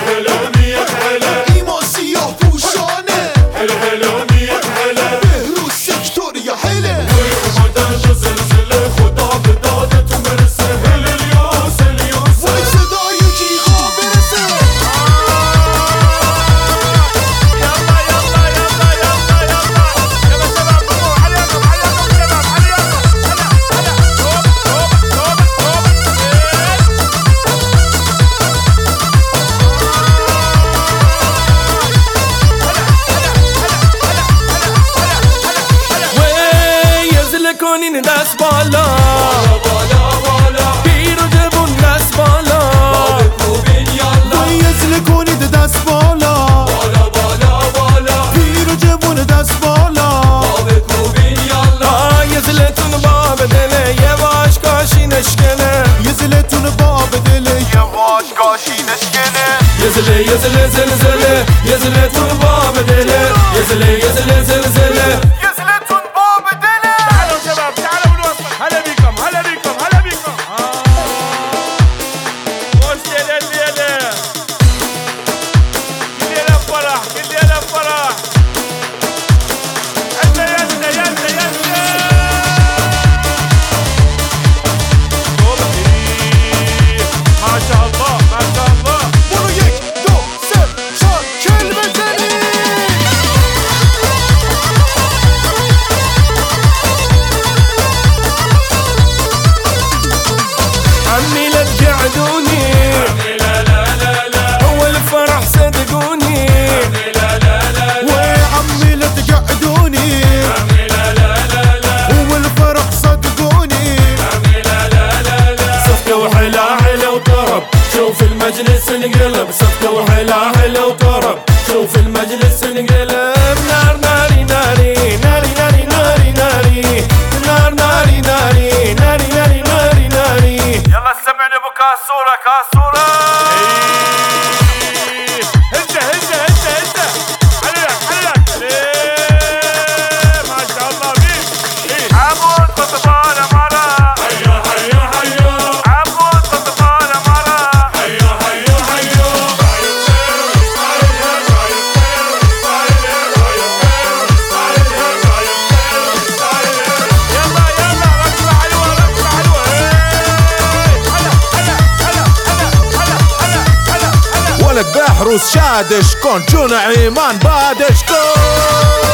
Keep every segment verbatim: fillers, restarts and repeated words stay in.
هلا مية هلا ایمان سیاه پوشانه هلا هلا مية هلا بهروز سکتور یا هله اومدن دو زلزله خدا به دادتون برسه هل الیاس الیاس وای صدای جیغا برسه يلا يلا يلا يلا يلا يلا شباب قوموا عليكم عليكم شباب عليكم هلا هلا توب توب توب کنین دست بالا بالا بالا پیر و جوون دست بالا بکوبین یالا وای ازله کنید دست بالا بالا بالا بالا پیر و جوون دست بالا بکوبین یالا یه زلتون با به دله یه واش کاشی نشکنه یه زلتون با به دل یه واش کاشی نشکنه یه زله یه زله زلزله یه زلتون با به دله یه زله یه زله زلزله یه زلتون با به دل تعالوا شباب تعالوا بالوسط هلا بيكم هلا بيكم هلا بيكم وش ليلة الليلة كل ليلة فرح كل ليلة فرح يلا يلا يلا يلا ما شاء الله ما شاء الله برو یک دو سه چهار کل بزنی عمي لا تقعدوني لا لا لا لا هو الفرح صدقوني لا لا لا وعمي لا تقعدوني لا لا لا لا هو الفرح صدقوني لا لا لا لا صفقة وحلا حلا وطرب شوف المجلس انقلب صفقة وحلا حلا وطرب شوف المجلس انقلب نار ناري ناري ناري ناري ناري ناري نار ناري ناري ناري ناري ناري ناري يلا سمعني ابو كاسوره كاسوره هزه هزه هزه هزه حللك حللك ما شاء الله بيك عمود قطبان مرة حيو حيو حيو عمود قطبان مرة حيو حيو حيو يلا يلا ركبة حلوة ركبة حلوة هلا هلا هلا هلا هلا هلا هلا ولد بحروس شادش کن جون ایمان بادش کن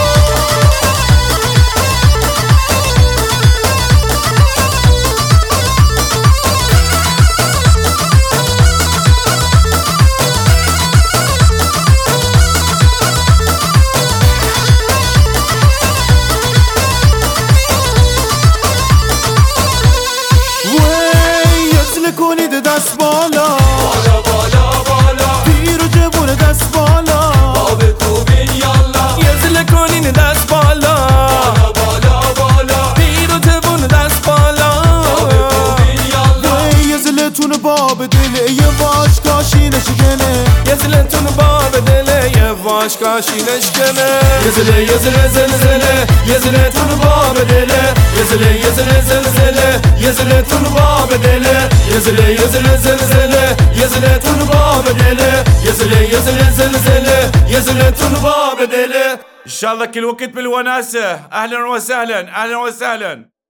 وی ازله کنید دست بالا بالا بالا بالا پیر و جوون دست بالا بکوبین یالا يزل كونين داس بالا بالا بالا پیر و جوون دست بالا بکوبین یالا وی ازلتون با به دل یه واش کاشی نشکنه يزلتون باب دله يواش كاشي نشكنه يزل يزل زلزله يزلتون باب دله يزل يزل زلزله يزلتون باب دله يزل يزل زلزله يزلتون باب دله يزل يزل زلزله يزلتون باب دله ان شاء الله كل وقت بالوناسة اهلا وسهلا اهلا وسهلا